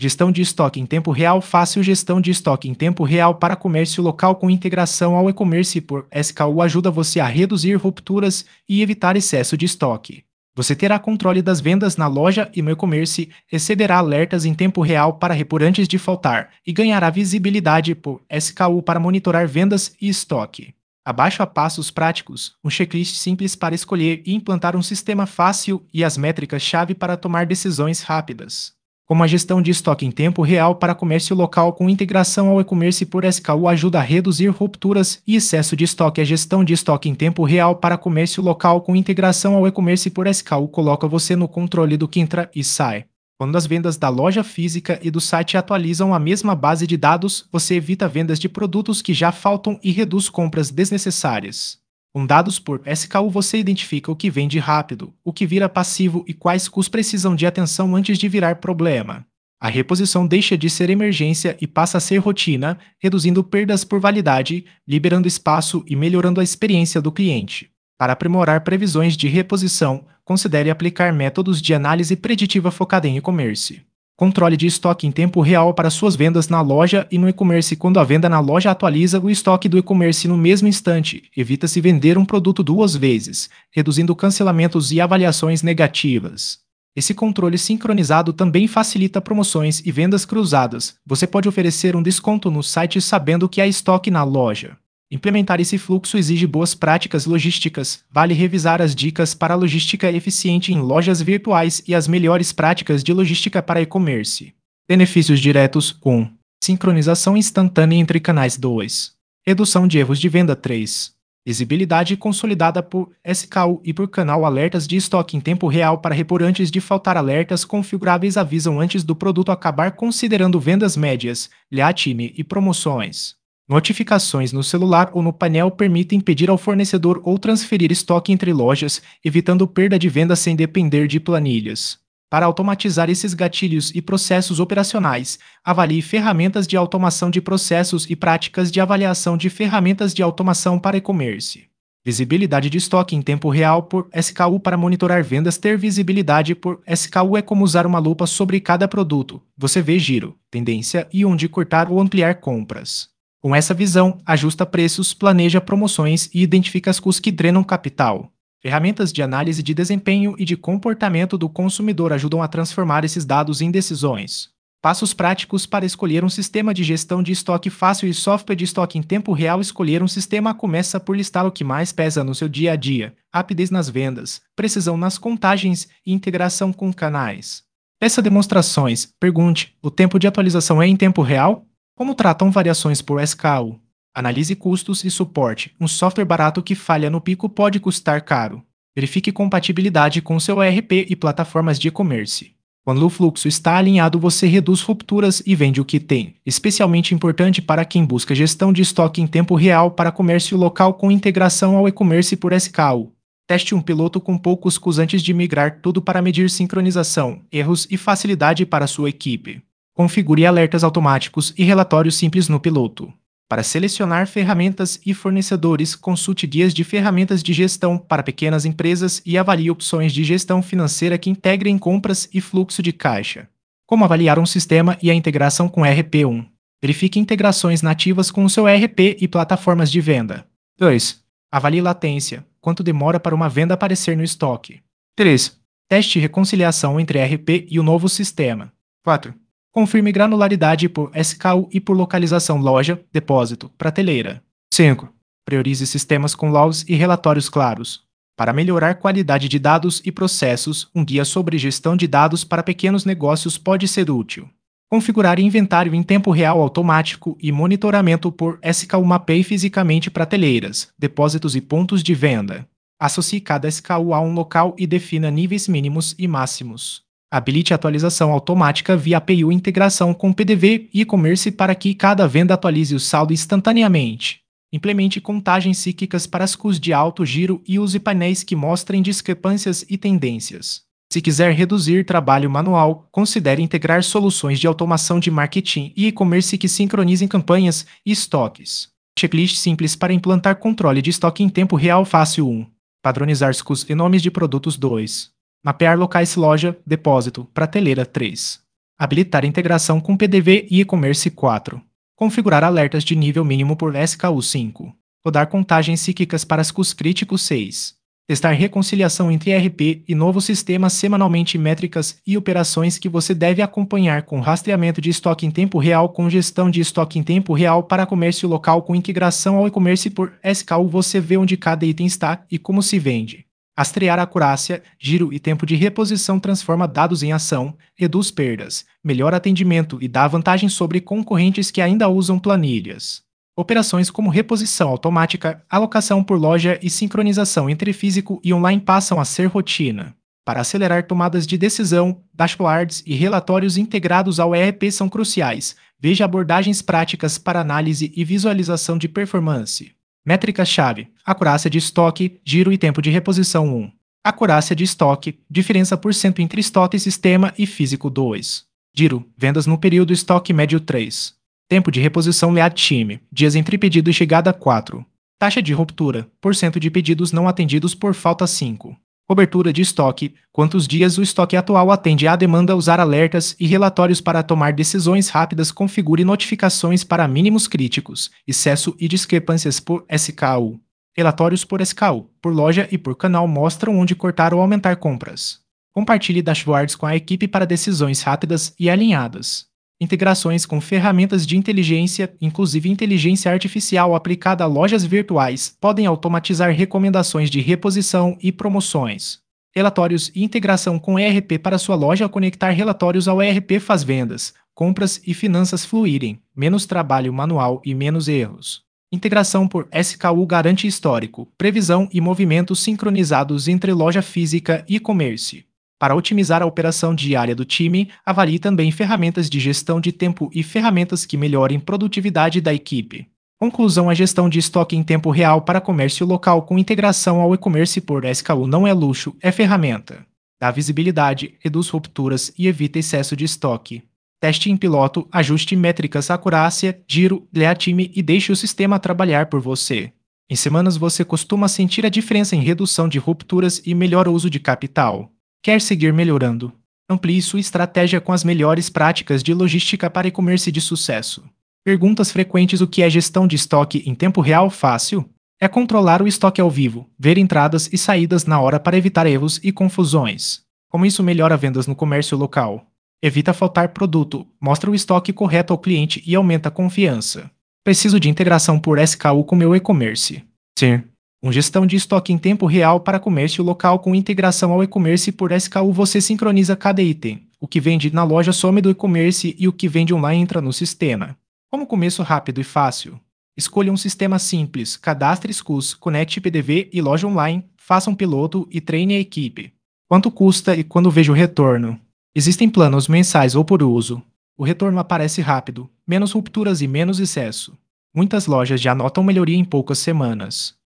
Gestão de estoque em tempo real fácil. Gestão de estoque em tempo real para comércio local com integração ao e-commerce por SKU ajuda você a reduzir rupturas e evitar excesso de estoque. Você terá controle das vendas na loja e no e-commerce, receberá alertas em tempo real para repor antes de faltar e ganhará visibilidade por SKU para monitorar vendas e estoque. Abaixo há passos práticos, um checklist simples para escolher e implantar um sistema fácil e as métricas-chave para tomar decisões rápidas. Como a gestão de estoque em tempo real para comércio local com integração ao e-commerce por SKU ajuda a reduzir rupturas e excesso de estoque. A gestão de estoque em tempo real para comércio local com integração ao e-commerce por SKU coloca você no controle do que entra e sai. Quando as vendas da loja física e do site atualizam a mesma base de dados, você evita vendas de produtos que já faltam e reduz compras desnecessárias. Com dados por SKU você identifica o que vende rápido, o que vira passivo e quais custos precisam de atenção antes de virar problema. A reposição deixa de ser emergência e passa a ser rotina, reduzindo perdas por validade, liberando espaço e melhorando a experiência do cliente. Para aprimorar previsões de reposição, considere aplicar métodos de análise preditiva focada em e-commerce. Controle de estoque em tempo real para suas vendas na loja e no e-commerce. Quando a venda na loja atualiza o estoque do e-commerce no mesmo instante, evita-se vender um produto duas vezes, reduzindo cancelamentos e avaliações negativas. Esse controle sincronizado também facilita promoções e vendas cruzadas. Você pode oferecer um desconto no site sabendo que há estoque na loja. Implementar esse fluxo exige boas práticas logísticas. Vale revisar as dicas para logística eficiente em lojas virtuais e as melhores práticas de logística para e-commerce. Benefícios diretos: 1. Sincronização instantânea entre canais. 2. Redução de erros de venda. 3. Visibilidade consolidada por SKU e por canal. Alertas de estoque em tempo real para repor antes de faltar. Alertas configuráveis avisam antes do produto acabar, considerando vendas médias, time e promoções. Notificações no celular ou no painel permitem pedir ao fornecedor ou transferir estoque entre lojas, evitando perda de venda sem depender de planilhas. Para automatizar esses gatilhos e processos operacionais, avalie ferramentas de automação de processos e práticas de avaliação de ferramentas de automação para e-commerce. Visibilidade de estoque em tempo real por SKU para monitorar vendas. Ter visibilidade por SKU é como usar uma lupa sobre cada produto. Você vê giro, tendência e onde cortar ou ampliar compras. Com essa visão, ajusta preços, planeja promoções e identifica as custos que drenam capital. Ferramentas de análise de desempenho e de comportamento do consumidor ajudam a transformar esses dados em decisões. Passos práticos para escolher um sistema de gestão de estoque fácil e software de estoque em tempo real. Escolher um sistema começa por listar o que mais pesa no seu dia a dia: rapidez nas vendas, precisão nas contagens e integração com canais. Peça demonstrações. Pergunte: o tempo de atualização é em tempo real? Como tratam variações por SKU? Analise custos e suporte. Um software barato que falha no pico pode custar caro. Verifique compatibilidade com seu ERP e plataformas de e-commerce. Quando o fluxo está alinhado, você reduz rupturas e vende o que tem. Especialmente importante para quem busca gestão de estoque em tempo real para comércio local com integração ao e-commerce por SKU. Teste um piloto com poucos custos antes de migrar tudo para medir sincronização, erros e facilidade para sua equipe. Configure alertas automáticos e relatórios simples no piloto. Para selecionar ferramentas e fornecedores, consulte guias de ferramentas de gestão para pequenas empresas e avalie opções de gestão financeira que integrem compras e fluxo de caixa. Como avaliar um sistema e a integração com ERP? 1. Verifique integrações nativas com o seu ERP e plataformas de venda. 2. Avalie latência. Quanto demora para uma venda aparecer no estoque? 3. Teste reconciliação entre ERP e o novo sistema. 4. Confirme granularidade por SKU e por localização: loja, depósito, prateleira. 5. Priorize sistemas com logs e relatórios claros. Para melhorar qualidade de dados e processos, um guia sobre gestão de dados para pequenos negócios pode ser útil. Configurar inventário em tempo real automático e monitoramento por SKU. Mapeie fisicamente prateleiras, depósitos e pontos de venda. Associe cada SKU a um local e defina níveis mínimos e máximos. Habilite atualização automática via API ou integração com PDV e e-commerce para que cada venda atualize o saldo instantaneamente. Implemente contagens cíclicas para as custos de alto giro e use painéis que mostrem discrepâncias e tendências. Se quiser reduzir trabalho manual, considere integrar soluções de automação de marketing e e-commerce que sincronizem campanhas e estoques. Checklist simples para implantar controle de estoque em tempo real fácil. 1. Padronizar os custos e nomes de produtos. 2. Mapear locais: loja, depósito, prateleira. 3. Habilitar integração com PDV e e-commerce 4. Configurar alertas de nível mínimo por SKU 5. Rodar contagens cíclicas para SKUs críticos 6. Testar reconciliação entre ERP e novo sistema semanalmente métricas e operações que você deve acompanhar com rastreamento de estoque em tempo real com gestão de estoque em tempo real para comércio local com integração ao e-commerce por SKU você vê onde cada item está e como se vende. Rastrear acurácia, giro e tempo de reposição transforma dados em ação, reduz perdas, melhora atendimento e dá vantagem sobre concorrentes que ainda usam planilhas. Operações como reposição automática, alocação por loja e sincronização entre físico e online passam a ser rotina. Para acelerar tomadas de decisão, dashboards e relatórios integrados ao ERP são cruciais. Veja abordagens práticas para análise e visualização de performance. Métricas-chave: acurácia de estoque, giro e tempo de reposição 1. Acurácia de estoque, diferença por cento entre estoque sistema e físico 2. Giro, vendas no período estoque médio 3. Tempo de reposição lead time, dias entre pedido e chegada 4. Taxa de ruptura, porcento de pedidos não atendidos por falta 5. Cobertura de estoque, quantos dias o estoque atual atende à demanda usar alertas e relatórios para tomar decisões rápidas configure notificações para mínimos críticos, excesso e discrepâncias por SKU. Relatórios por SKU, por loja e por canal mostram onde cortar ou aumentar compras. Compartilhe dashboards com a equipe para decisões rápidas e alinhadas. Integrações com ferramentas de inteligência, inclusive inteligência artificial aplicada a lojas virtuais, podem automatizar recomendações de reposição e promoções. Relatórios e integração com ERP para sua loja conectar relatórios ao ERP faz vendas, compras e finanças fluírem, menos trabalho manual e menos erros. Integração por SKU garante histórico, previsão e movimentos sincronizados entre loja física e e-commerce. Para otimizar a operação diária do time, avalie também ferramentas de gestão de tempo e ferramentas que melhorem a produtividade da equipe. Conclusão: a gestão de estoque em tempo real para comércio local com integração ao e-commerce por SKU não é luxo, é ferramenta. Dá visibilidade, reduz rupturas e evita excesso de estoque. Teste em piloto, ajuste métricas, acurácia, giro, leia time e deixe o sistema trabalhar por você. Em semanas você costuma sentir a diferença em redução de rupturas e melhor uso de capital. Quer seguir melhorando? Amplie sua estratégia com as melhores práticas de logística para e-commerce de sucesso. Perguntas frequentes: o que é gestão de estoque em tempo real fácil? É controlar o estoque ao vivo, ver entradas e saídas na hora para evitar erros e confusões. Como isso melhora vendas no comércio local? Evita faltar produto, mostra o estoque correto ao cliente e aumenta a confiança. Preciso de integração por SKU com meu e-commerce. Sim. Gestão de estoque em tempo real para comércio local com integração ao e-commerce por SKU você sincroniza cada item. O que vende na loja some do e-commerce e o que vende online entra no sistema. Como começo rápido e fácil? Escolha um sistema simples, cadastre SKUs, conecte PDV e loja online, faça um piloto e treine a equipe. Quanto custa e quando vejo o retorno? Existem planos mensais ou por uso. O retorno aparece rápido, menos rupturas e menos excesso. Muitas lojas já notam melhoria em poucas semanas.